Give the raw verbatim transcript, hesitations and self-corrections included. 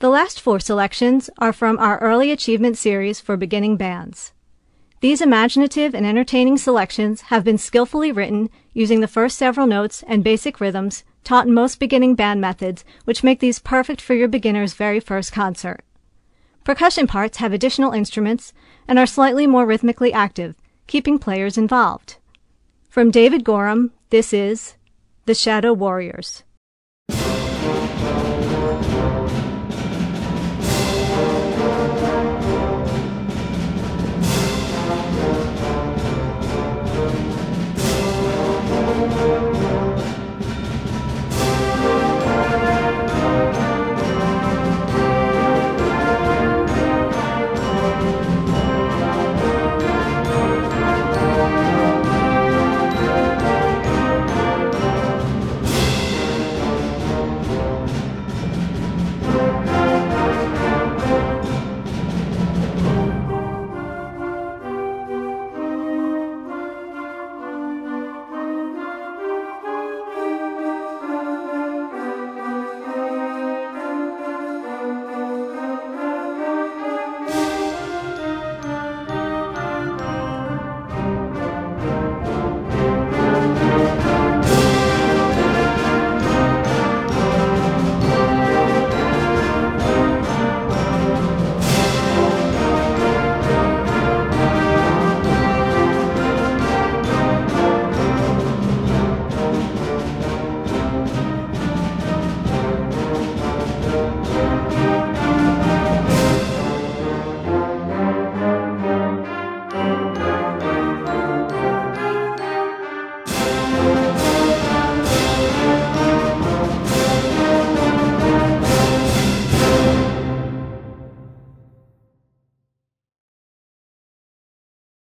The last four selections are from our Early Achievement series for beginning bands. These imaginative and entertaining selections have been skillfully written using the first several notes and basic rhythms taught in most beginning band methods, which make these perfect for your beginner's very first concert. Percussion parts have additional instruments and are slightly more rhythmically active, keeping players involved. From David Gorham, this is The Shadow Warriors.